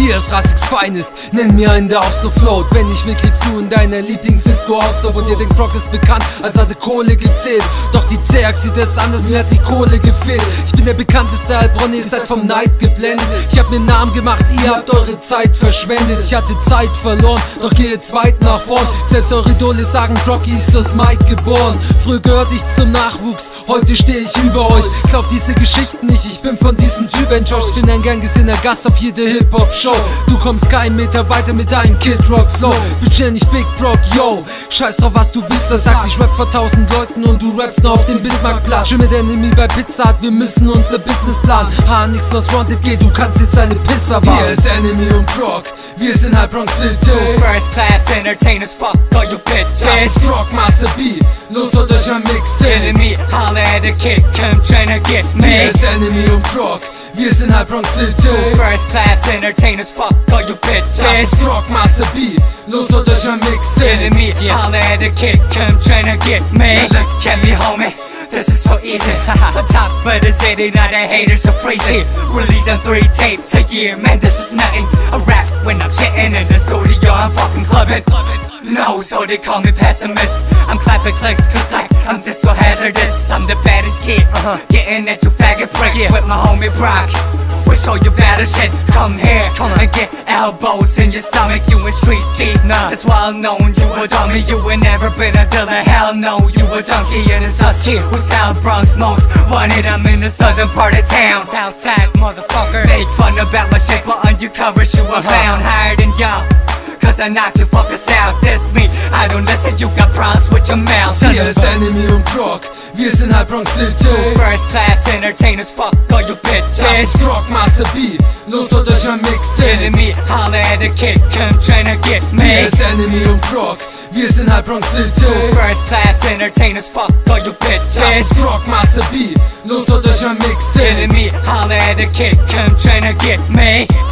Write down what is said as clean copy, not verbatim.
Hier ist Rassiks Finest, nenn mir einen, der auch so float. Wenn ich will, kriegst du in deiner Lieblingsdisco aus, wo dir den Croc ist bekannt, als hatte Kohle gezählt. Doch die Zerg sieht es anders, mir hat die Kohle gefehlt. Ich bin der bekannteste Heilbronn, ihr seid vom Neid geblendet. Ich hab mir einen Namen gemacht, ihr habt eure Zeit verschwendet. Ich hatte Zeit verloren, doch gehe jetzt weit nach vorn. Selbst eure Idole sagen, Rocky ist aus Mike geboren. Früher gehörte ich zum Nachwuchs, heute stehe ich über euch. Glaub diese Geschichten nicht, ich bin von diesem Typ enttäuscht. Ich bin ein gern gesehener Gast auf jede Hip-Hop-Show. Du kommst keinen Meter weiter mit deinem Kid Rock Flow. Budget nicht Big Brock, yo. Scheiß drauf, was du willst, das sagst. Ich rap vor 1000 Leuten und du rappst nur auf dem Bismarckplatz. Schön mit Enemy bei Pizza Hut, wir müssen unser Business planen. Nix was wanted geht, du kannst jetzt deine Pizza bauen. Hier ist Enemy und Croc, wir sind halt Bronx City. First class entertainers, fuck all you bitches. Das ist Croc Master B, los holt euch ein Mixtape. Enemy, holla at the kid, come tryna get me. Hier ist Enemy und Croc, wir sind halt Bronx City. First class entertainers, fuck all you bitches. Das ist Croc Master B, los holt euch ein Mixtape. Enemy, holla at the kid, come tryna get me. Now look at me, homie, this is so easy. On top of the city, now the haters are freezing. Releasing 3 tapes a year, man, this is nothing. I rap when I'm shitting in the studio, I'm fucking clubbing. No, so they call me pessimist. I'm clapping clicks, click clack, I'm just so hazardous. I'm the baddest kid, getting at you faggot pricks with my homie Brock. We'll show you better shit, come here, and get elbows in your stomach. You in street G, it's well known you a dummy. You ain't never been a dealer, hell no. You a junkie in a such who's South Bronx most wanted. I'm in the southern part of town, Southside motherfucker. Make fun about my shit, but undercover you a clown. Higher than y'all, cause I knocked you fuckers out. This me, I don't listen, you got problems with your mouth. Hier ist Enemy und Croc, wir sind halt Bronx City. First class entertainers, fuck all you bitches. Das ist Croc Master B, los holt euch ein Mixtape. Enemy, holla at the kid, come tryna get me. Hier ist Enemy und Croc, wir sind halt Bronx City. First class entertainers, fuck all you bitches. Das ist Croc Master B, los holt euch ein Mixtape. Enemy, holla at the kid, come tryna get me.